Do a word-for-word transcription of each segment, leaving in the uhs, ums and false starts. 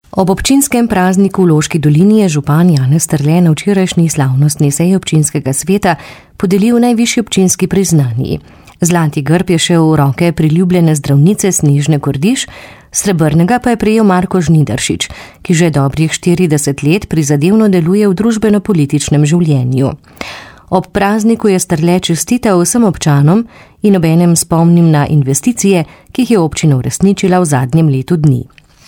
Ob občinskem prazniku v Loški dolini je župan Janez Strle na včerajšnji slavnostni seji občinskega sveta podelil najvišji občinski priznanji. Zlati grb je šel v roke priljubljene zdravnice Snežne Kordiš, srebrnega pa je prejel Marko Žnidaršič, ki že dobrih štirideset let prizadevno deluje v družbeno-političnem življenju. Ob prazniku je Strle čestital vsem občanom in obenem spomnim na investicije, ki jih je občina uresničila v zadnjem letu dni.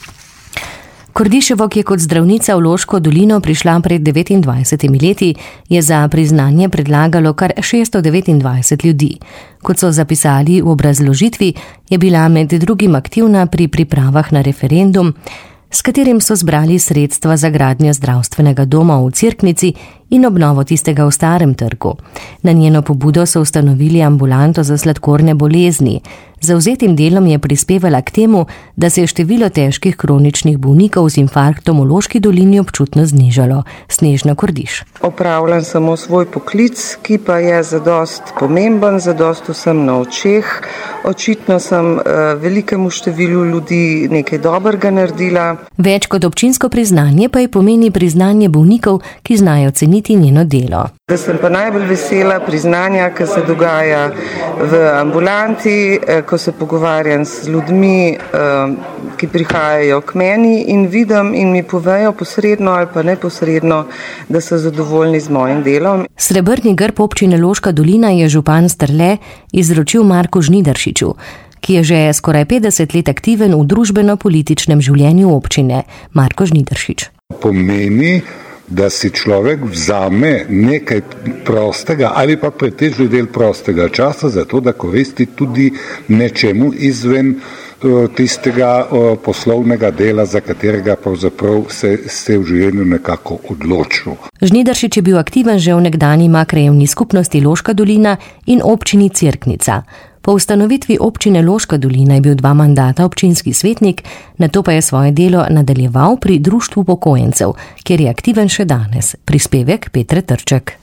Kordiševo, ki je kot zdravnica v Loško dolino prišla pred devetindvajsetimi leti, je za priznanje predlagalo kar šeststo devetindvajset ljudi. Kot so zapisali v obrazložitvi, je bila med drugim aktivna pri pripravah na referendum, s katerim so zbrali sredstva za gradnjo zdravstvenega doma v Cerknici in obnovo tistega v Starem trgu. Na njeno pobudo so ustanovili ambulanto za sladkorne bolezni. Zavzetim delom je prispevala k temu, da se je število težkih kroničnih bolnikov z infarktom v Loški dolini občutno znižalo. Snežna Kordiš. Opravljam samo svoj poklic, ki pa je zadost pomemben, zadost vsem na očeh. Očitno sem uh, velikemu številu ljudi nekaj dobrega naredila. Več kot občinsko priznanje pa je pomeni priznanje bolnikov, ki znajo ceniti njeno delo. Da sem pa najbolj vesela priznanja, ki se dogaja v ambulanti, ko se pogovarjam s ljudmi, ki prihajajo k meni in vidim in mi povejo posredno ali pa neposredno, da so zadovoljni z mojim delom. Srebrni grb občine Loška dolina je župan Strle izročil Marku Žnidaršiču, ki je že skoraj petdeset let aktiven v družbeno-političnem življenju občine. Marko Žnidaršič. Pomeni, da si človek vzame nekaj prostega ali pa pretežni del prostega časa za to, da koristi tudi nečemu izven tistega poslovnega dela, za katerega pravzaprav se, se v življenju nekako odločil. Žnidaršič je bil aktiven že v nekdanji krajevni skupnosti Loška dolina in občini Cerknica. Po ustanovitvi občine Loška dolina je bil dva mandata občinski svetnik, nato pa je svoje delo nadaljeval pri Društvu upokojencev, kjer je aktiven še danes. Prispevek Petre Trček.